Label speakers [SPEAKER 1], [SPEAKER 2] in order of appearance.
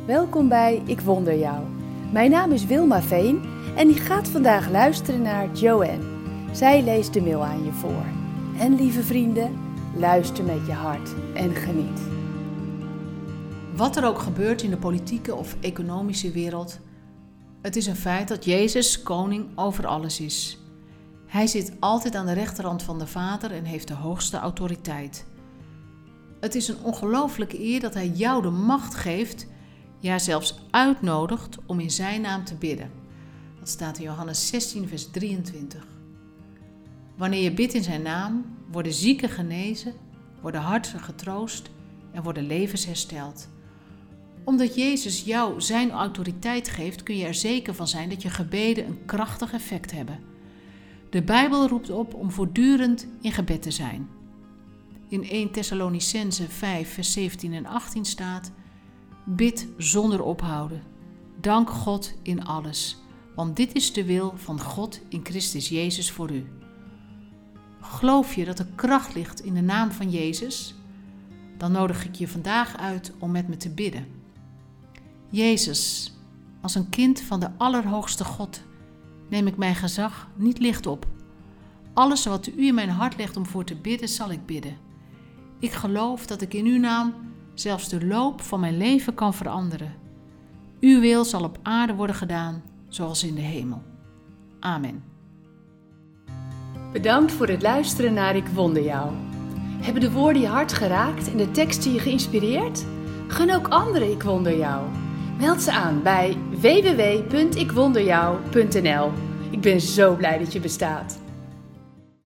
[SPEAKER 1] Welkom bij Ik Wonder Jou. Mijn naam is Wilma Veen en ik ga vandaag luisteren naar Joanne. Zij leest de mail aan je voor. En lieve vrienden, luister met je hart en geniet.
[SPEAKER 2] Wat er ook gebeurt in de politieke of economische wereld, het is een feit dat Jezus koning over alles is. Hij zit altijd aan de rechterhand van de Vader en heeft de hoogste autoriteit. Het is een ongelooflijke eer dat hij jou de macht geeft, ja zelfs uitnodigt om in zijn naam te bidden. Dat staat in Johannes 16 vers 23. Wanneer je bidt in zijn naam, worden zieken genezen, worden harten getroost en worden levens hersteld. Omdat Jezus jou zijn autoriteit geeft, kun je er zeker van zijn dat je gebeden een krachtig effect hebben. De Bijbel roept op om voortdurend in gebed te zijn. In 1 Thessalonicenzen 5 vers 17 en 18 staat: bid zonder ophouden. Dank God in alles, want dit is de wil van God in Christus Jezus voor u. Geloof je dat er kracht ligt in de naam van Jezus? Dan nodig ik je vandaag uit om met me te bidden. Jezus, als een kind van de Allerhoogste God, neem ik mijn gezag niet licht op. Alles wat u in mijn hart legt om voor te bidden, zal ik bidden. Ik geloof dat ik in uw naam zelfs de loop van mijn leven kan veranderen. Uw wil zal op aarde worden gedaan, zoals in de hemel. Amen.
[SPEAKER 1] Bedankt voor het luisteren naar Ik Wonder Jou. Hebben de woorden je hart geraakt en de teksten je geïnspireerd? Gun ook anderen Ik Wonder Jou. Meld ze aan bij www.ikwonderjou.nl. Ik ben zo blij dat je bestaat.